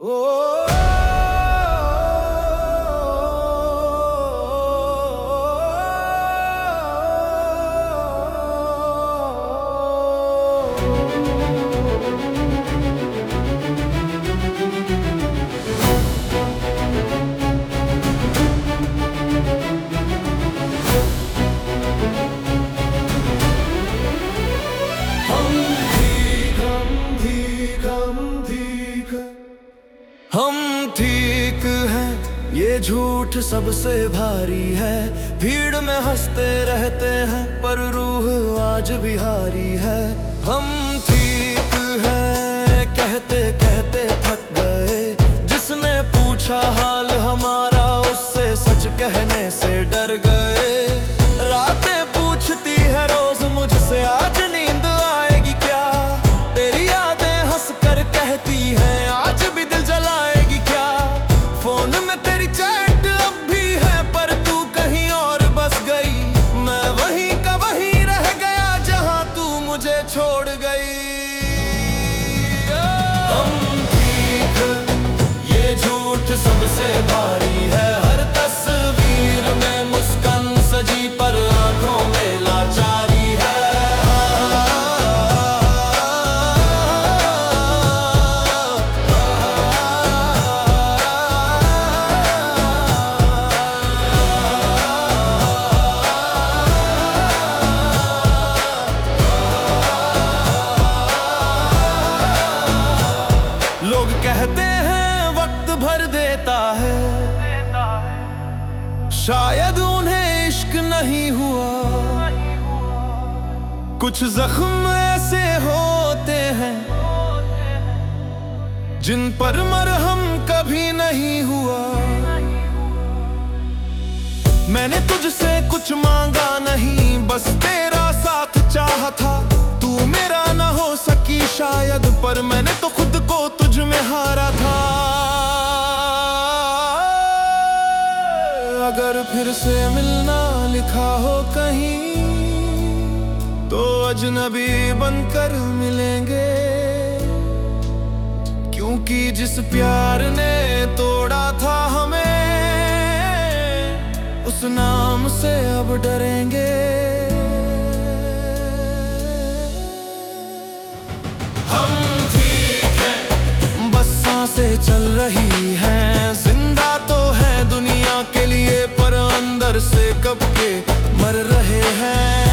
ओ हम ठीक हैं, ये झूठ सबसे भारी है। भीड़ में हंसते रहते हैं पर रूह आज भी हारी है। हम ठीक हैं कहते कहते थक गए, जिसने पूछा हाल हमारा उससे सच कहने से डर गए। रातें पूछती है रोज मुझसे आज नींद आएगी क्या, तेरी यादें हंस कर कहती हैं आज भी दिल जलाएगी क्या। फोन में तेरी चैट अब भी है पर तू कहीं और बस गई, मैं वहीं का वहीं रह गया जहां तू मुझे छोड़ गई। हम ठीक, ये झूठ सबसे भारी है। हर तस्वीर में मुस्कान सजी पर आंखों में लाचारी है। लोग कहते हैं वक्त भर देता है, शायद उन्हें इश्क नहीं हुआ। कुछ जख्म ऐसे होते हैं जिन पर मरहम कभी नहीं हुआ। मैंने तुझसे कुछ मांगा नहीं, बस तेरा साथ चाहा था। तू मेरा ना हो सकी शायद, पर मैंने तो खुद को तुझ में हारा था। अगर फिर से मिलना लिखा हो कहीं तो अजनबी बनकर मिलेंगे, क्योंकि जिस प्यार ने तोड़ा था हमें उस नाम से अब डरेंगे। हम ठीक हैं, बस सांसें चल रही हैं। जिंदा तो है दुनिया के लिए पर अंदर से कब के मर रहे हैं।